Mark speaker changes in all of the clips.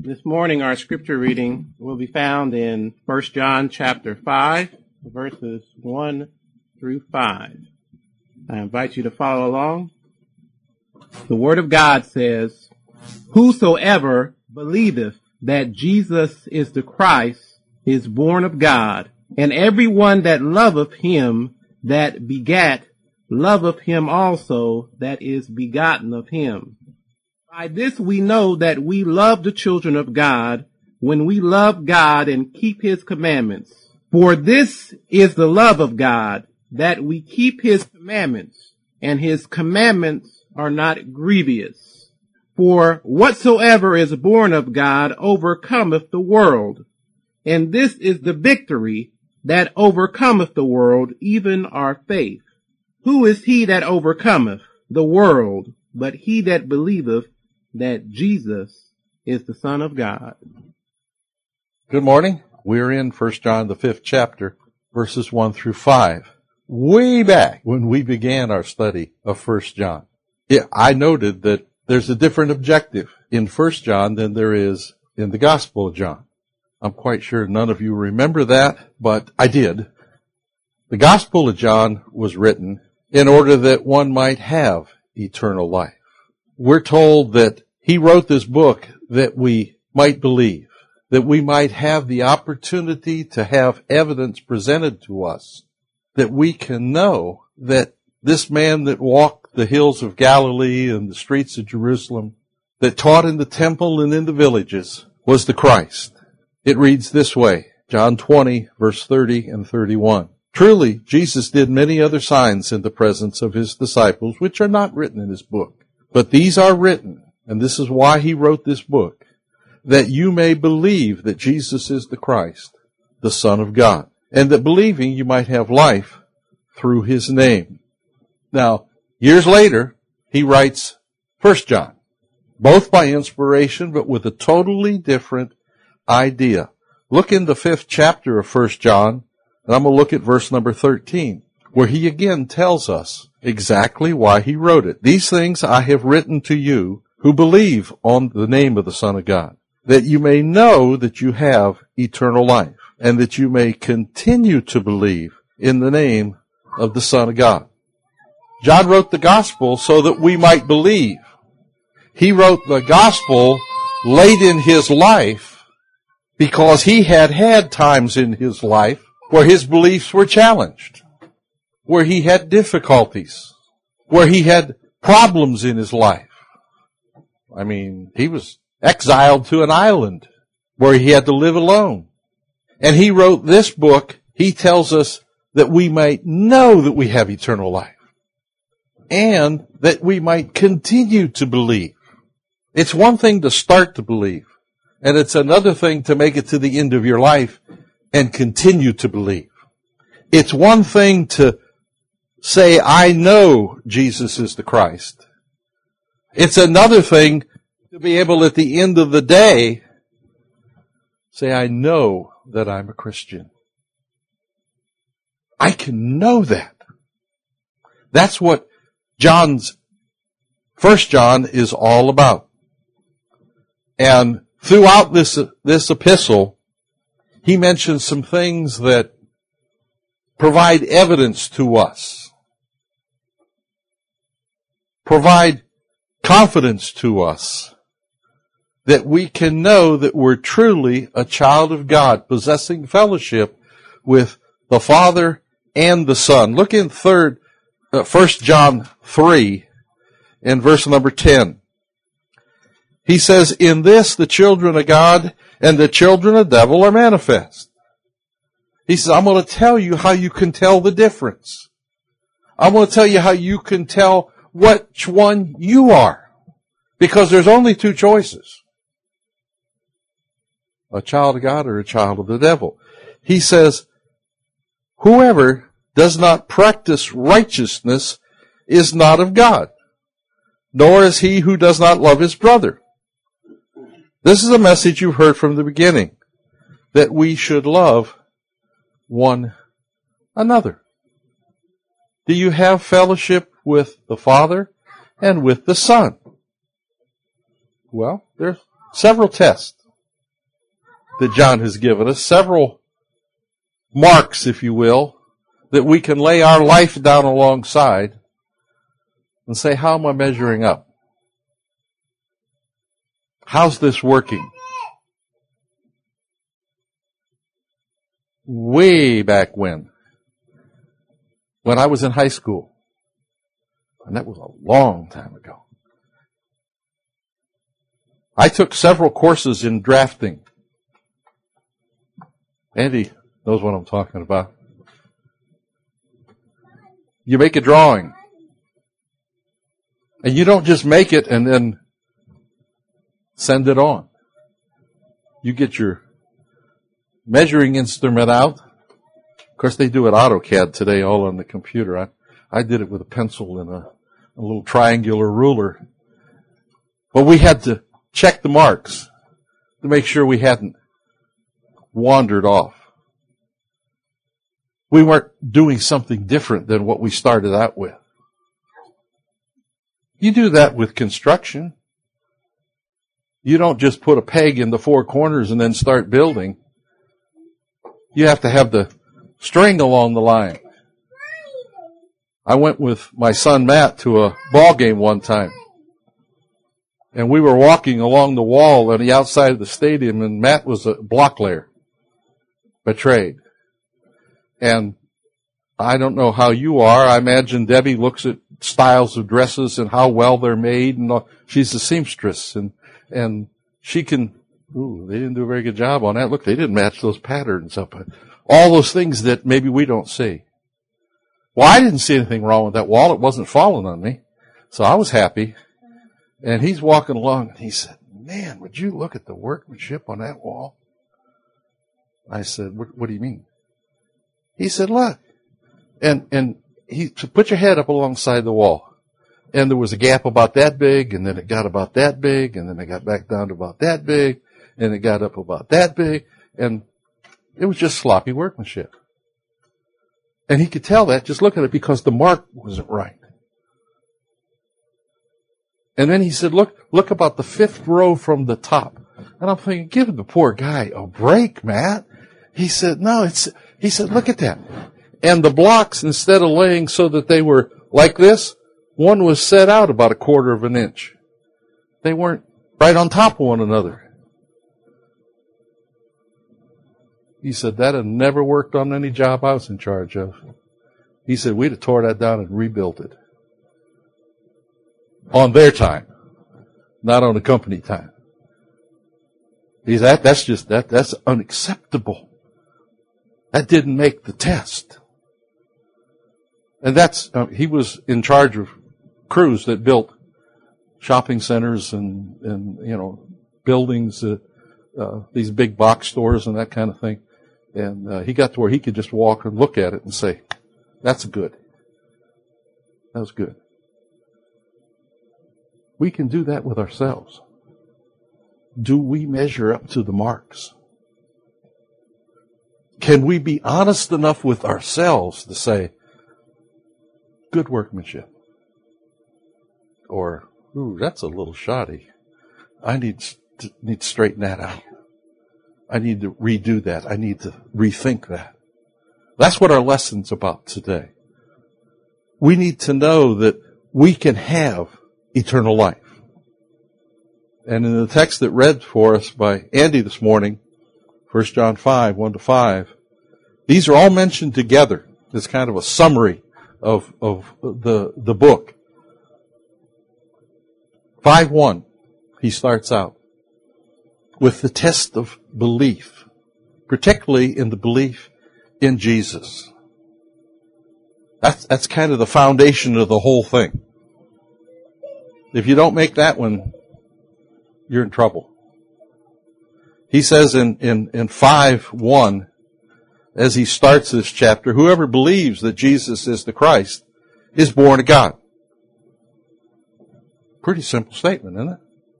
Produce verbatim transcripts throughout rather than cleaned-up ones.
Speaker 1: This morning our scripture reading will be found in First John chapter five, verses one through five. I invite you to follow along. The Word of God says, "Whosoever believeth that Jesus is the Christ is born of God, and every one that loveth him that begat loveth him also that is begotten of him. By this we know that we love the children of God, when we love God and keep his commandments. For this is the love of God, that we keep his commandments, and his commandments are not grievous. For whatsoever is born of God overcometh the world. And this is the victory that overcometh the world, even our faith. Who is he that overcometh the world, but he that believeth that Jesus is the Son of God?"
Speaker 2: Good morning. We're in First John, the fifth chapter, verses one through five. Way back when we began our study of First John, yeah, I noted that there's a different objective in First John than there is in the Gospel of John. I'm quite sure none of you remember that, but I did. The Gospel of John was written in order that one might have eternal life. We're told that he wrote this book that we might believe, that we might have the opportunity to have evidence presented to us, that we can know that this man that walked the hills of Galilee and the streets of Jerusalem, that taught in the temple and in the villages, was the Christ. It reads this way, John twenty, verse thirty and thirty-one. "Truly, Jesus did many other signs in the presence of his disciples, which are not written in this book. But these are written," and this is why he wrote this book, "that you may believe that Jesus is the Christ, the Son of God, and that believing you might have life through his name." Now, years later, he writes First John, both by inspiration, but with a totally different idea. Look in the fifth chapter of First John, and I'm going to look at verse number thirteen, where he again tells us exactly why he wrote it. "These things I have written to you who believe on the name of the Son of God, that you may know that you have eternal life, and that you may continue to believe in the name of the Son of God." John wrote the gospel so that we might believe. He wrote the gospel late in his life because he had had times in his life where his beliefs were challenged, where he had difficulties, where he had problems in his life. I mean, he was exiled to an island where he had to live alone. And he wrote this book. He tells us that we might know that we have eternal life and that we might continue to believe. It's one thing to start to believe, and it's another thing to make it to the end of your life and continue to believe. It's one thing to say, "I know Jesus is the Christ." It's another thing to be able at the end of the day say, "I know that I'm a Christian." I can know that. That's what John's, First John is all about. And throughout this, this epistle, he mentions some things that provide evidence to us, provide confidence to us, that we can know that we're truly a child of God, possessing fellowship with the Father and the Son. Look in third, uh, First John three, and verse number ten. He says, "In this the children of God and the children of the devil are manifest." He says, I'm going to tell you how you can tell the difference. I'm going to tell you how you can tell which one you are. Because there's only two choices. A child of God or a child of the devil. He says, "Whoever does not practice righteousness is not of God, nor is he who does not love his brother." This is a message you've heard from the beginning, that we should love one another. Do you have fellowship with the Father and with the Son? Well, there's several tests. that John has given us, several marks, if you will, that we can lay our life down alongside and say, how am I measuring up? How's this working? Way back when, when I was in high school, and that was a long time ago, I took several courses in drafting. Andy knows what I'm talking about. You make a drawing, and you don't just make it and then send it on. You get your measuring instrument out. Of course, they do it AutoCAD today, all on the computer. I, I did it with a pencil and a, a little triangular ruler. But we had to check the marks to make sure we hadn't wandered off. We weren't doing something different than what we started out with. You do that with construction. You don't just put a peg in the four corners and then start building. You have to have the string along the line. I went with my son Matt to a ball game one time. And we were walking along the wall on the outside of the stadium, and Matt was a block layer by trade. And I don't know how you are. I imagine Debbie looks at styles of dresses and how well they're made, and all. She's a seamstress, and and she can. Ooh, they didn't do a very good job on that. Look, they didn't match those patterns up. All those things that maybe we don't see. Well, I didn't see anything wrong with that wall. It wasn't falling on me, so I was happy. And he's walking along, and he said, "Man, would you look at the workmanship on that wall?" I said, "What, what do you mean?" He said, "Look." And, and he said, "Put your head up alongside the wall." And there was a gap about that big, and then it got about that big, and then it got back down to about that big, and it got up about that big, and it was just sloppy workmanship. And he could tell that, just look at it, because the mark wasn't right. And then he said, look, look about the fifth row from the top. And I'm thinking, give the poor guy a break, Matt. He said, no, it's, he said, look at that. And the blocks, instead of laying so that they were like this, one was set out about a quarter of an inch. They weren't right on top of one another. He said, that had never worked on any job I was in charge of. He said, we'd have tore that down and rebuilt it. On their time, not on the company time. He said, that, that's just, that, that's unacceptable. That didn't make the test. And that's, uh, he was in charge of crews that built shopping centers and, and, you know, buildings, uh, uh, these big box stores and that kind of thing. And, uh, he got to where he could just walk and look at it and say, that's good. That was good. We can do that with ourselves. Do we measure up to the marks? Can we be honest enough with ourselves to say, good workmanship? Or, ooh, that's a little shoddy. I need to, need to straighten that out. I need to redo that. I need to rethink that. That's what our lesson's about today. We need to know that we can have eternal life. And in the text that read for us by Andy this morning, First John five, one to five, these are all mentioned together. It's kind of a summary of, of the, the book. five one, he starts out with the test of belief, particularly in the belief in Jesus. That's, that's kind of the foundation of the whole thing. If you don't make that one, you're in trouble. He says in, in, in five one, as he starts this chapter, whoever believes that Jesus is the Christ is born of God. Pretty simple statement, isn't it?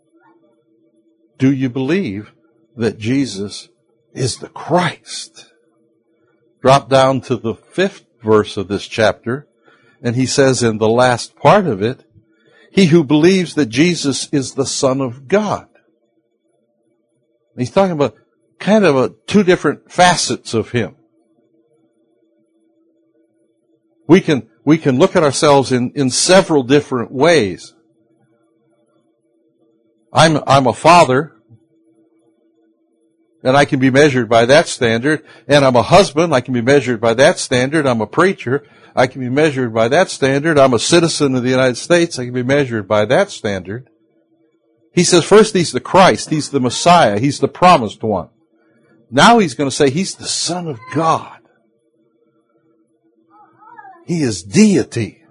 Speaker 2: Do you believe that Jesus is the Christ? Drop down to the fifth verse of this chapter, and he says in the last part of it, he who believes that Jesus is the Son of God. He's talking about kind of a, two different facets of Him. We can, we can look at ourselves in, in several different ways. I'm, I'm a father, and I can be measured by that standard. And I'm a husband, I can be measured by that standard. I'm a preacher, I can be measured by that standard. I'm a citizen of the United States, I can be measured by that standard. He says first He's the Christ, He's the Messiah, He's the promised one. Now He's going to say He's the Son of God. He is deity.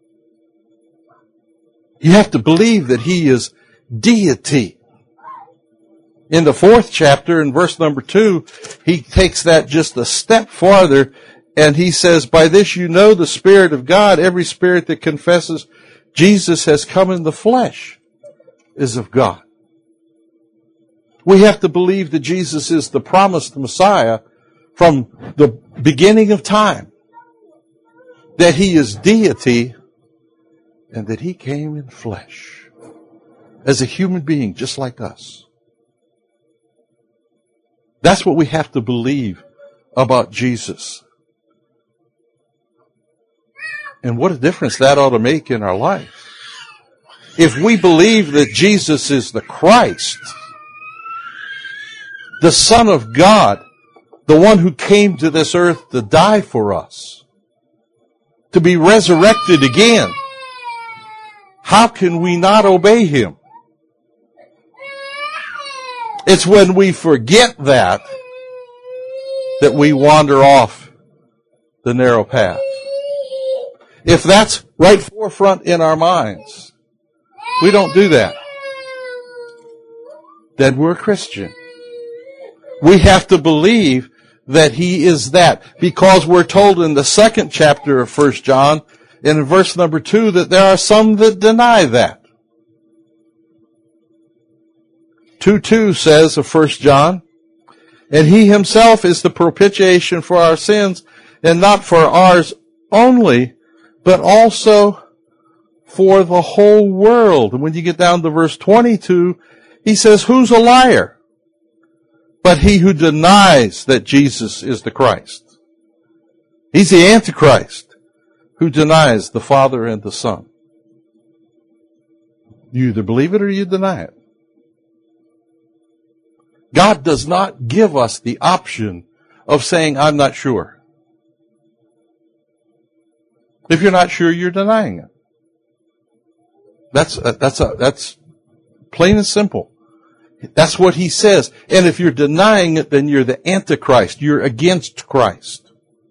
Speaker 2: You have to believe that He is deity. In the fourth chapter, in verse number two, He takes that just a step farther, and He says, by this you know the Spirit of God. Every spirit that confesses Jesus has come in the flesh is of God. We have to believe that Jesus is the promised Messiah from the beginning of time. That He is deity, and that He came in flesh as a human being just like us. That's what we have to believe about Jesus. And what a difference that ought to make in our life. If we believe that Jesus is the Christ, the Son of God, the one who came to this earth to die for us, to be resurrected again, how can we not obey Him? It's when we forget that, that we wander off the narrow path. If that's right forefront in our minds, we don't do that, then we're a Christian. We have to believe that He is that, because we're told in the second chapter of First John, in verse number two, that there are some that deny that. two two says of First John, and He Himself is the propitiation for our sins, and not for ours only, but also for the whole world. And when you get down to verse twenty-two, He says, who's a liar? But he who denies that Jesus is the Christ. He's the Antichrist who denies the Father and the Son. You either believe it or you deny it. God does not give us the option of saying, I'm not sure. If you're not sure, you're denying it. That's, uh, that's, uh, that's plain and simple. That's what He says. And if you're denying it, then you're the Antichrist. You're against Christ.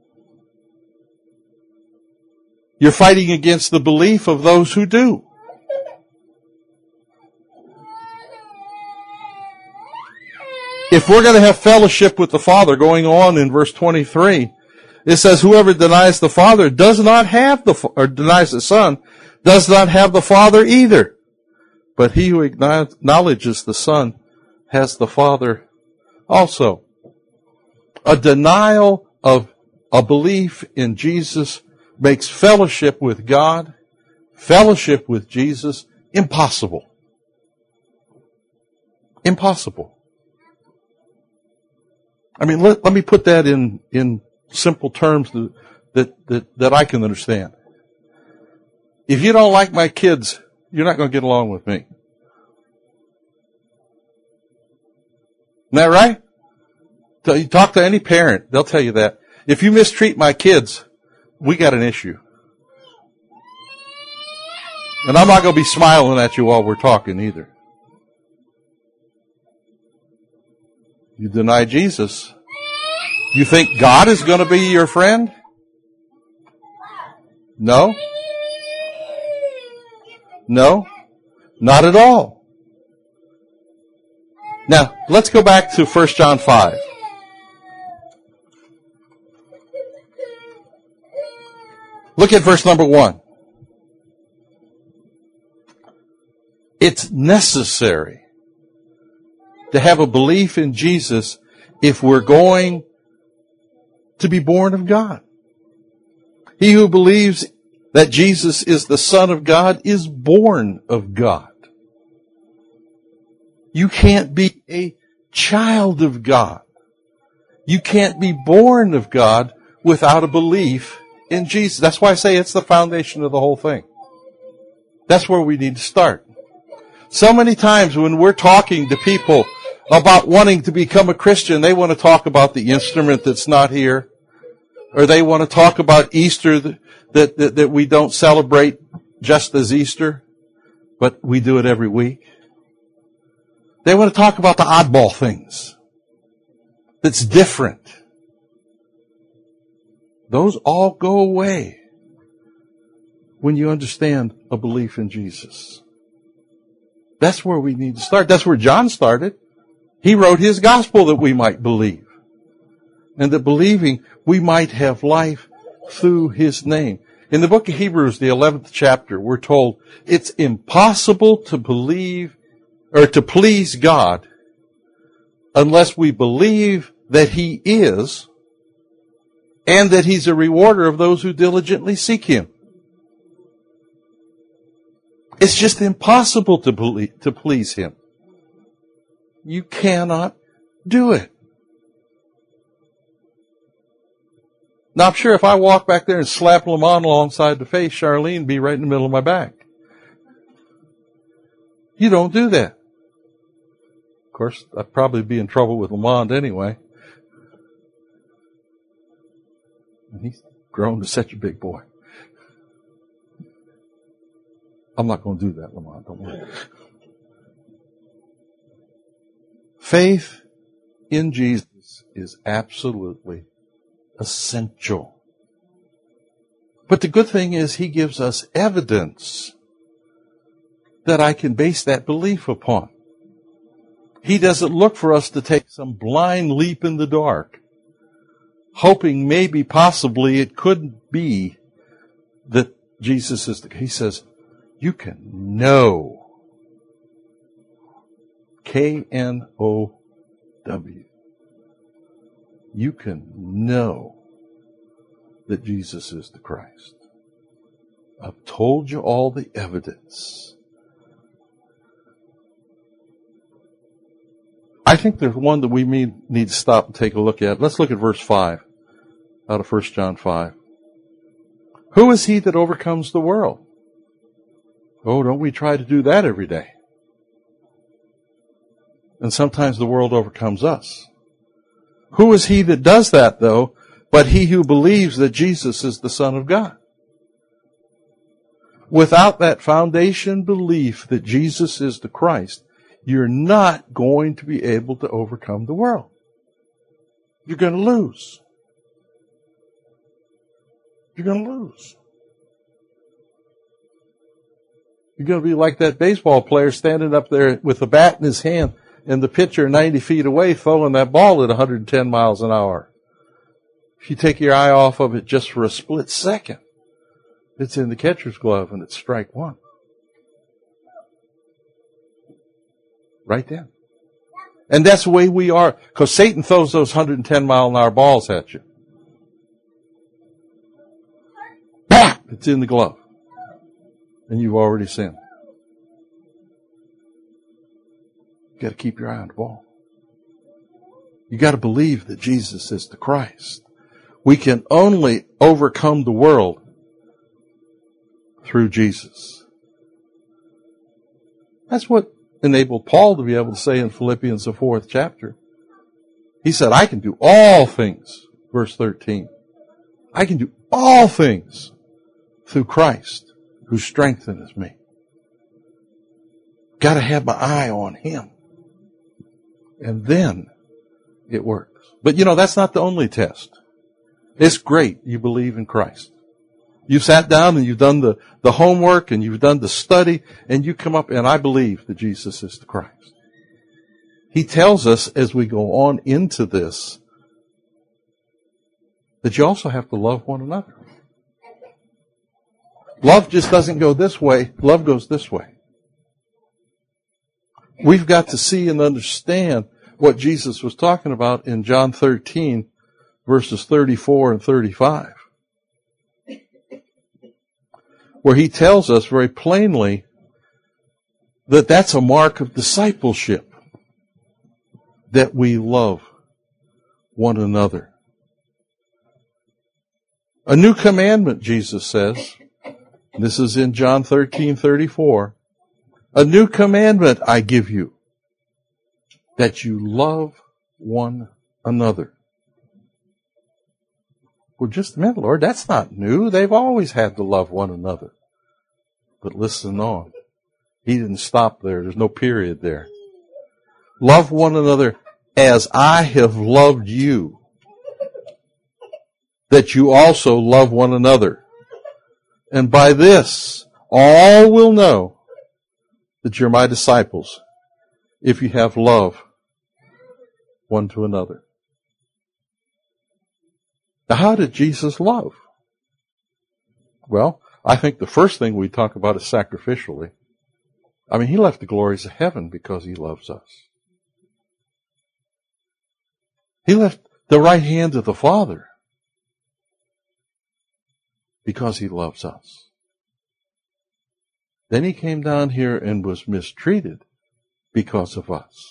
Speaker 2: You're fighting against the belief of those who do. If we're going to have fellowship with the Father, going on in verse twenty-three, it says, whoever denies the Father does not have the, or denies the Son, does not have the Father either. But he who acknowledges the Son has the Father also. A denial of a belief in Jesus makes fellowship with God, fellowship with Jesus, impossible. Impossible. I mean, let, let me put that in, in simple terms that, that, that, that I can understand. If you don't like my kids, you're not going to get along with me. Isn't that right? So you talk to any parent, they'll tell you that. If you mistreat my kids, we got an issue. And I'm not going to be smiling at you while we're talking either. You deny Jesus. You think God is going to be your friend? No. No. Not at all. Now, let's go back to First John five. Look at verse number one. It's necessary to have a belief in Jesus if we're going to be born of God. He who believes that Jesus is the Son of God is born of God. You can't be a child of God You can't be born of God without a belief in Jesus. That's why I say it's the foundation of the whole thing. That's where we need to start. So many times when we're talking to people about wanting to become a Christian, they want to talk about the instrument that's not here, or they want to talk about Easter that, that, that we don't celebrate just as Easter, but we do it every week. They want to talk about the oddball things that's different. Those all go away when you understand a belief in Jesus. That's where we need to start. That's where John started. He wrote his gospel that we might believe. And that believing we might have life through his name. In the book of Hebrews, the eleventh chapter, we're told it's impossible to believe or to please God unless we believe that he is and that he's a rewarder of those who diligently seek him. It's just impossible to believe, to please him. You cannot do it. Now, I'm sure if I walk back there and slap Lamont alongside the face, Charlene would be right in the middle of my back. You don't do that. Of course, I'd probably be in trouble with Lamont anyway. And he's grown to such a big boy. I'm not going to do that, Lamont. Don't worry. Faith in Jesus is absolutely essential. But the good thing is he gives us evidence that I can base that belief upon. He doesn't look for us to take some blind leap in the dark, hoping maybe possibly it could be that Jesus is the, he says, you can know. K N O W. You can know that Jesus is the Christ. I've told you all the evidence. I think there's one that we need to stop and take a look at. Let's look at verse five out of First John five. Who is he that overcomes the world? Oh, don't we try to do that every day? And sometimes the world overcomes us. Who is he that does that, though, but he who believes that Jesus is the Son of God? Without that foundation belief that Jesus is the Christ, you're not going to be able to overcome the world. You're going to lose. You're going to lose. You're going to be like that baseball player standing up there with the bat in his hand and the pitcher ninety feet away throwing that ball at one hundred ten miles an hour. If you take your eye off of it just for a split second, it's in the catcher's glove and it's strike one. Right then. And that's the way we are, because Satan throws those one hundred ten mile an hour balls at you. Bam! It's in the glove. And you've already sinned. You've got to keep your eye on the ball. You've got to believe that Jesus is the Christ. We can only overcome the world through Jesus. That's what enabled Paul to be able to say in Philippians, the fourth chapter. He said, I can do all things, verse thirteen. I can do all things through Christ who strengthens me. Got to have my eye on him. And then it works. But you know, that's not the only test. It's great you believe in Christ. You've sat down and you've done the, the homework and you've done the study and you come up and I believe that Jesus is the Christ. He tells us as we go on into this that you also have to love one another. Love just doesn't go this way. Love goes this way. We've got to see and understand what Jesus was talking about in John thirteen, verses thirty-four and thirty-five. Where he tells us very plainly that that's a mark of discipleship. That we love one another. A new commandment, Jesus says. This is in John thirteen thirty-four. A new commandment I give you, that you love one another. Well, just a minute, Lord, that's not new. They've always had to love one another. But listen on. He didn't stop there. There's no period there. Love one another as I have loved you, that you also love one another. And by this, all will know that you're my disciples, if you have love one to another. Now, how did Jesus love? Well, I think the first thing we talk about is sacrificially. I mean, he left the glories of heaven because he loves us. He left the right hand of the Father because he loves us. Then he came down here and was mistreated because of us.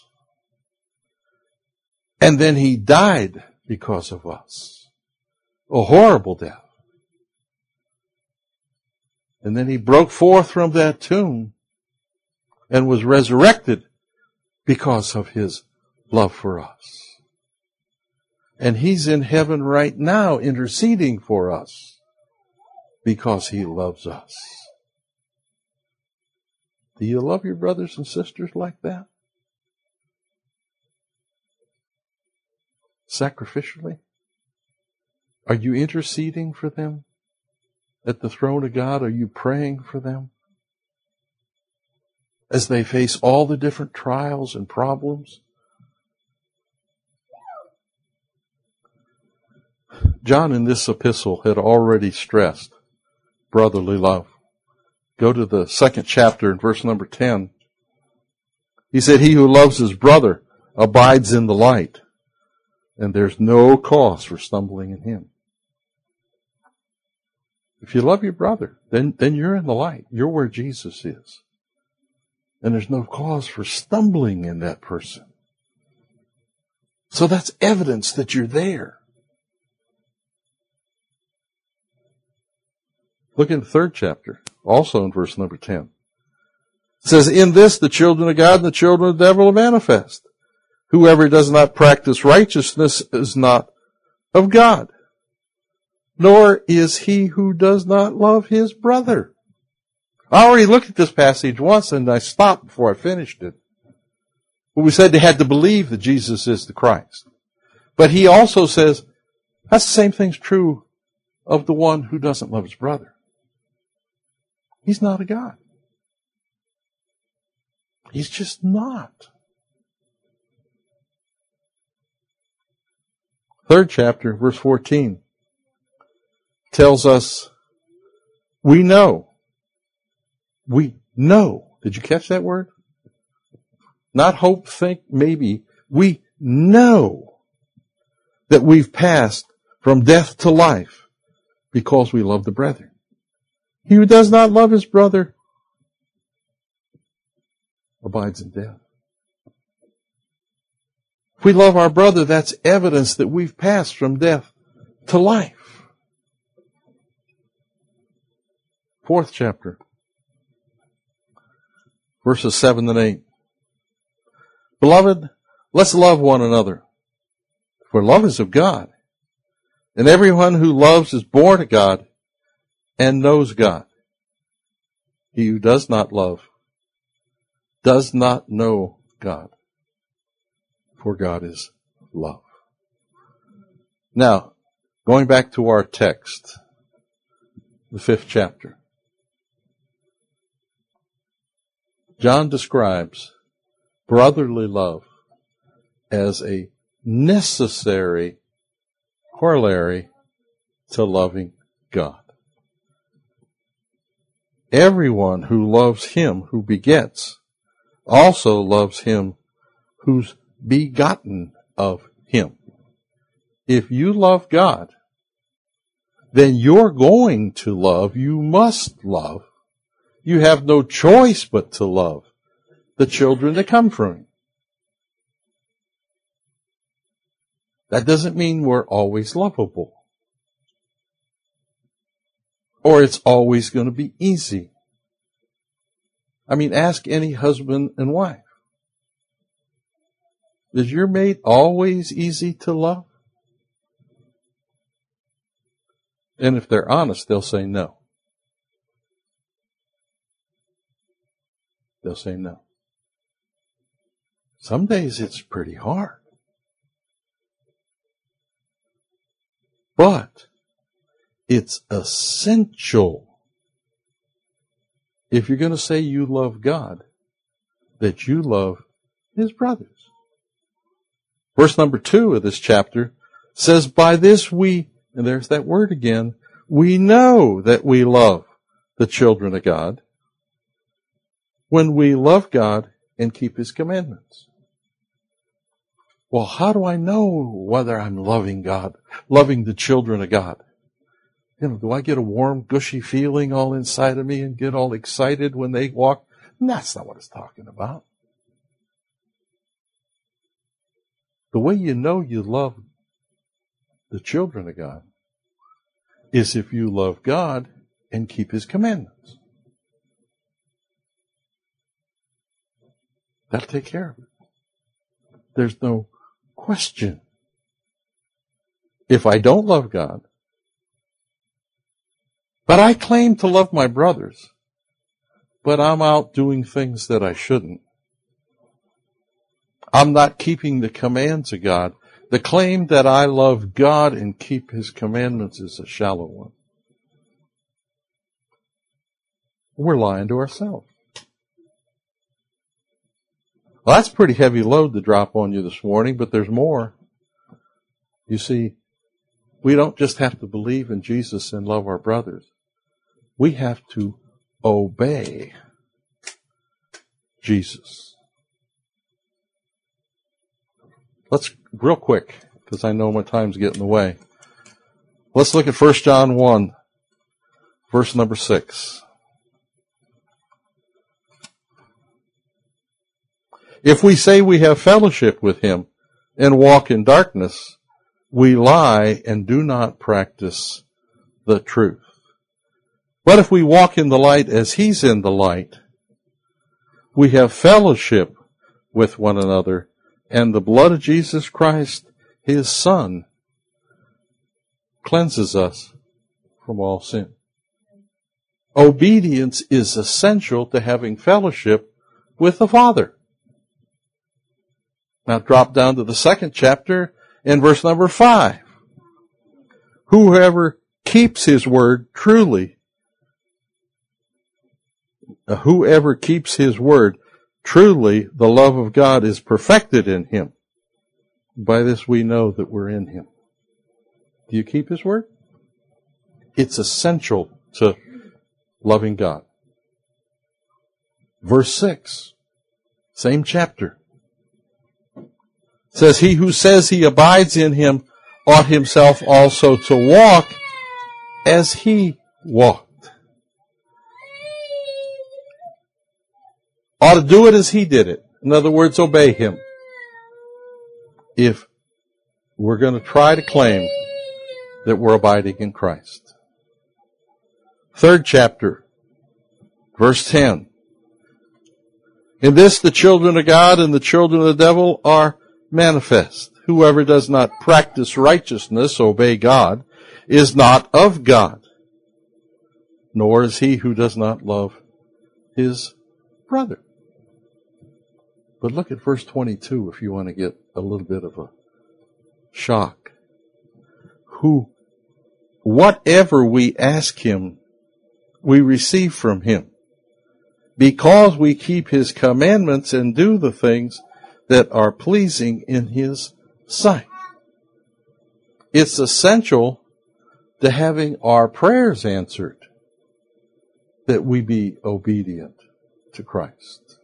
Speaker 2: And then he died because of us. A horrible death. And then he broke forth from that tomb and was resurrected because of his love for us. And he's in heaven right now interceding for us because he loves us. Do you love your brothers and sisters like that? Sacrificially? Are you interceding for them at the throne of God? Are you praying for them as they face all the different trials and problems? John in this epistle had already stressed brotherly love. Go to the second chapter in verse number ten. He said, he who loves his brother abides in the light, and there's no cause for stumbling in him. If you love your brother, then, then you're in the light. You're where Jesus is. And there's no cause for stumbling in that person. So that's evidence that you're there. Look in the third chapter, also in verse number ten. It says, in this the children of God and the children of the devil are manifest. Whoever does not practice righteousness is not of God, nor is he who does not love his brother. I already looked at this passage once and I stopped before I finished it. We said they had to believe that Jesus is the Christ. But he also says, that's the same thing's true of the one who doesn't love his brother. He's not a God. He's just not. Third chapter, verse fourteen, tells us, we know. We know. Did you catch that word? Not hope, think, maybe. We know that we've passed from death to life because we love the brethren. He who does not love his brother abides in death. If we love our brother, that's evidence that we've passed from death to life. Fourth chapter, verses seven and eight. Beloved, let's love one another, for love is of God. And everyone who loves is born of God and knows God. He who does not love does not know God, for God is love. Now, going back to our text, the fifth chapter. John describes brotherly love as a necessary corollary to loving God. Everyone who loves him who begets also loves him who's begotten of him. If you love God, then you're going to love, you must love, you have no choice but to love the children that come from him. That doesn't mean we're always lovable. Or it's always going to be easy. I mean, ask any husband and wife. Is your mate always easy to love? And if they're honest, they'll say no. They'll say no. Some days it's pretty hard. But it's essential, if you're going to say you love God, that you love His brothers. Verse number two of this chapter says, by this we, and there's that word again, we know that we love the children of God when we love God and keep His commandments. Well, how do I know whether I'm loving God, loving the children of God? You know, do I get a warm, gushy feeling all inside of me and get all excited when they walk? That's not what it's talking about. The way you know you love the children of God is if you love God and keep His commandments. That'll take care of it. There's no question. If I don't love God, but I claim to love my brothers, but I'm out doing things that I shouldn't, I'm not keeping the commands of God, the claim that I love God and keep His commandments is a shallow one. We're lying to ourselves. Well, that's a pretty heavy load to drop on you this morning, but there's more. You see, we don't just have to believe in Jesus and love our brothers. We have to obey Jesus. Let's, real quick, because I know my time's getting away. Let's look at First John one, verse number six. If we say we have fellowship with Him and walk in darkness, we lie and do not practice the truth. But if we walk in the light as He's in the light, we have fellowship with one another, and the blood of Jesus Christ, His Son, cleanses us from all sin. Obedience is essential to having fellowship with the Father. Now drop down to the second chapter and verse number five. Whoever keeps His word truly, uh, whoever keeps His word truly, the love of God is perfected in him. By this we know that we're in Him. Do you keep His word? It's essential to loving God. Verse six, same chapter. Says, he who says he abides in Him ought himself also to walk as He walked. Ought to do it as He did it. In other words, obey Him. If we're going to try to claim that we're abiding in Christ. Third chapter, verse ten. In this the children of God and the children of the devil are manifest. Whoever does not practice righteousness, obey God, is not of God, nor is he who does not love his brother. But look at verse twenty-two if you want to get a little bit of a shock. Who, whatever we ask Him, we receive from Him, because we keep His commandments and do the things that are pleasing in His sight. It's essential to having our prayers answered that we be obedient to Christ.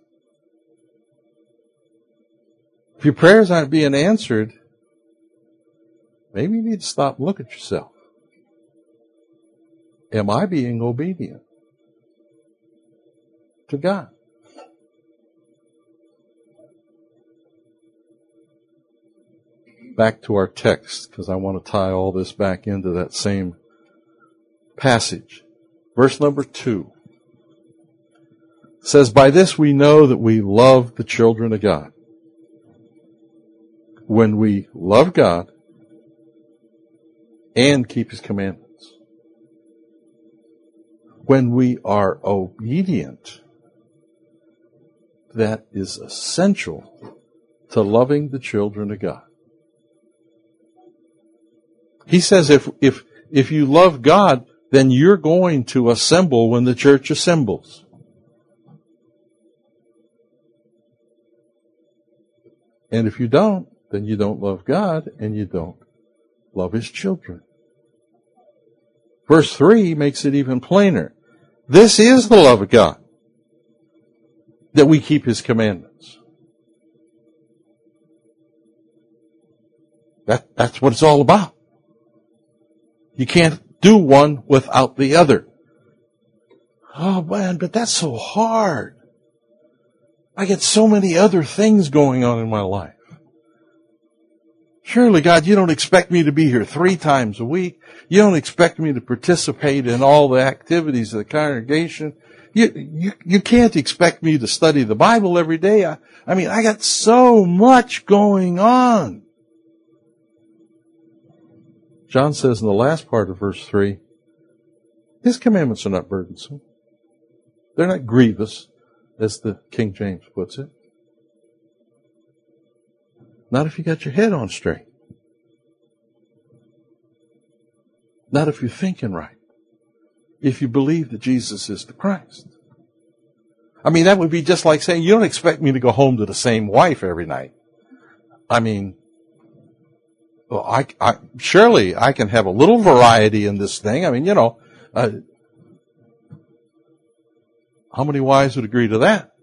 Speaker 2: If your prayers aren't being answered, maybe you need to stop and look at yourself. Am I being obedient to God? back to our text because I want to tie all this back into that same passage. Verse number two says, by this we know that we love the children of God, when we love God and keep His commandments. When we are obedient, that is essential to loving the children of God. He says if, if, if you love God, then you're going to assemble when the church assembles. And if you don't, then you don't love God and you don't love His children. Verse three makes it even plainer. This is the love of God, that we keep His commandments. That, that's what it's all about. You can't do one without the other. Oh man, but that's so hard. I get so many other things going on in my life. Surely, God, you don't expect me to be here three times a week. You don't expect me to participate in all the activities of the congregation. You, you, you can't expect me to study the Bible every day. I, I mean, I got so much going on. John says in the last part of verse three, His commandments are not burdensome. They're not grievous, as the King James puts it. Not if you got your head on straight. Not if you're thinking right. If you believe that Jesus is the Christ. I mean, that would be just like saying, you don't expect me to go home to the same wife every night. I mean, well, I, I, surely I can have a little variety in this thing. I mean, you know, uh, how many wives would agree to that?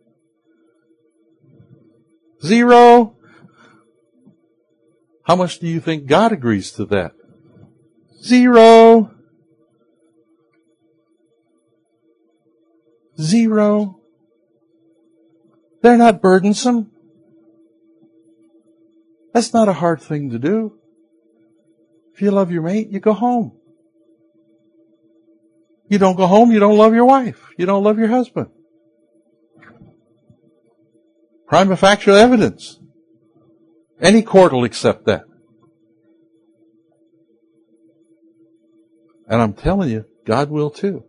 Speaker 2: Zero. How much do you think God agrees to that? Zero. Zero. They're not burdensome. That's not a hard thing to do. If you love your mate, you go home. You don't go home, you don't love your wife. You don't love your husband. Prima facie evidence. Any court will accept that. And I'm telling you, God will too.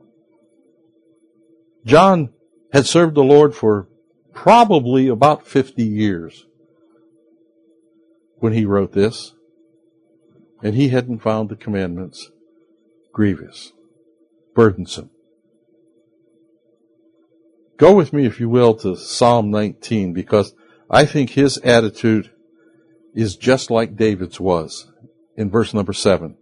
Speaker 2: John had served the Lord for probably about fifty years when he wrote this, and he hadn't found the commandments grievous, burdensome. Go with me, if you will, to Psalm nineteen, because I think his attitude is just like David's was in verse number seven.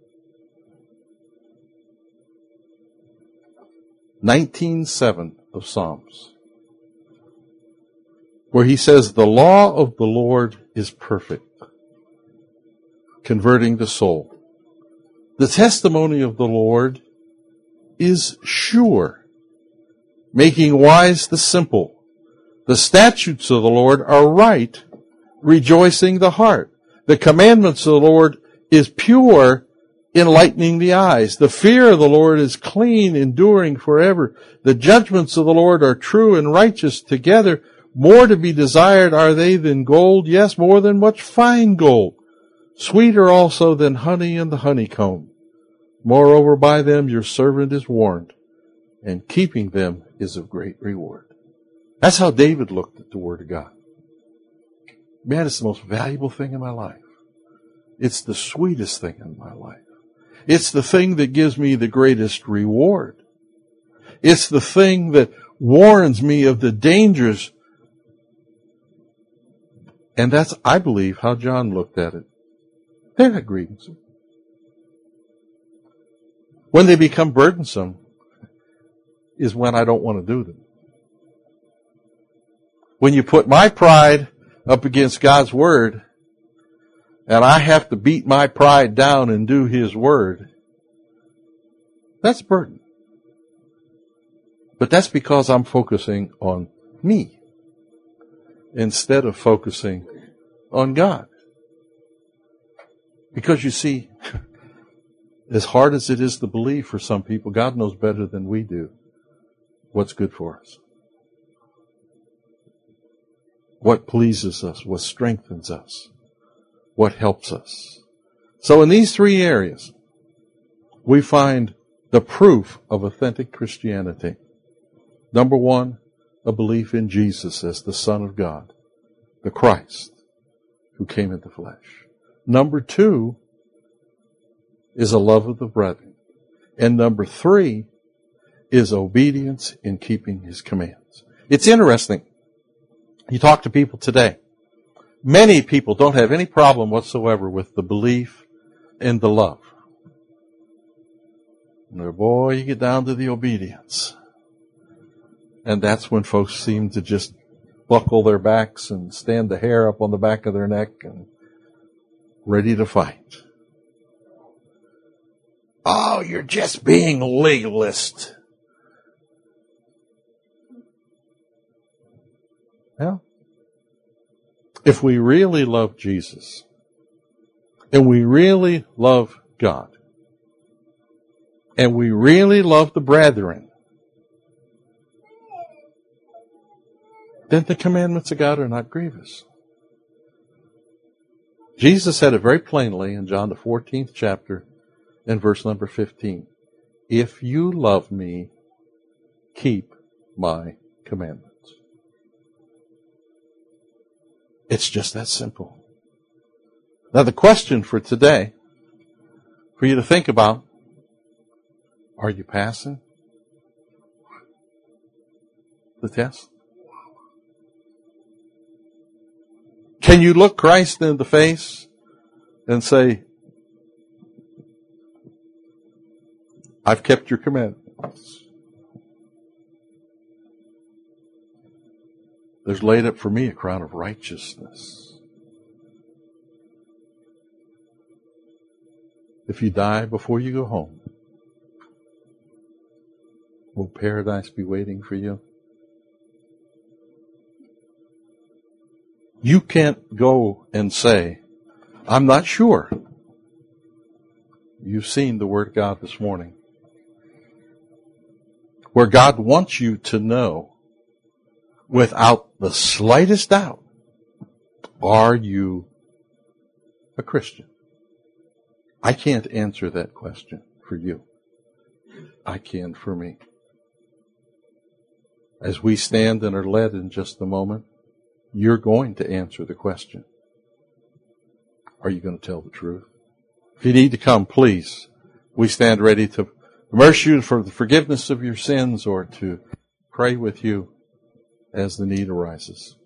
Speaker 2: nineteen seven of Psalms, where he says, the law of the Lord is perfect, converting the soul. The testimony of the Lord is sure, making wise the simple. The statutes of the Lord are right, rejoicing the heart. The commandments of the Lord is pure, enlightening the eyes. The fear of the Lord is clean, enduring forever. The judgments of the Lord are true and righteous together. More to be desired are they than gold, yes, more than much fine gold. Sweeter also than honey and the honeycomb. Moreover, by them your servant is warned, and keeping them is of great reward. That's how David looked at the Word of God. Man, it's the most valuable thing in my life. It's the sweetest thing in my life. It's the thing that gives me the greatest reward. It's the thing that warns me of the dangers. And that's, I believe, how John looked at it. They're not grievous. When they become burdensome is when I don't want to do them. When you put my pride up against God's Word, and I have to beat my pride down and do His Word, that's a burden. But that's because I'm focusing on me instead of focusing on God. Because you see, as hard as it is to believe for some people, God knows better than we do what's good for us. What pleases us, what strengthens us, what helps us. So in these three areas, we find the proof of authentic Christianity. Number one, a belief in Jesus as the Son of God, the Christ, who came in the flesh. Number two is a love of the brethren. And number three is obedience in keeping His commands. It's interesting. You talk to people today. Many people don't have any problem whatsoever with the belief and the love. And boy, you get down to the obedience. And that's when folks seem to just buckle their backs and stand the hair up on the back of their neck and ready to fight. Oh, you're just being legalist. Yeah. If we really love Jesus, and we really love God, and we really love the brethren, then the commandments of God are not grievous. Jesus said it very plainly in John the fourteenth chapter and verse number fifteen. If you love me, keep my commandments. It's just that simple. Now the question for today, for you to think about, are you passing the test? Can you look Christ in the face and say, I've kept your commandments. There's laid up for me a crown of righteousness. If you die before you go home, will paradise be waiting for you? You can't go and say, I'm not sure. You've seen the Word of God this morning, where God wants you to know without the slightest doubt, are you a Christian? I can't answer that question for you. I can for me. As we stand and are led in just a moment, you're going to answer the question. Are you going to tell the truth? If you need to come, please. We stand ready to immerse you for the forgiveness of your sins or to pray with you as the need arises.